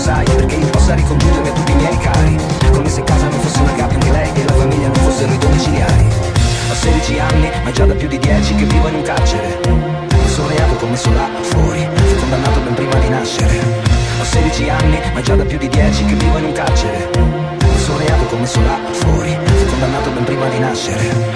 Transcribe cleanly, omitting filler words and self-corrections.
sai, perché io possa ricondurmi a tutti i miei cari. Come se casa non fosse una gabbia, anche lei e la famiglia non fossero i domiciliari. Ho 16 anni, ma già da più di 10 che vivo in un carcere. Sono reato commesso là fuori, fui condannato ben prima di nascere. Ho 16 anni, ma già da più di 10 che vivo in un carcere. Sono reato commesso là fuori, fui condannato ben prima di nascere.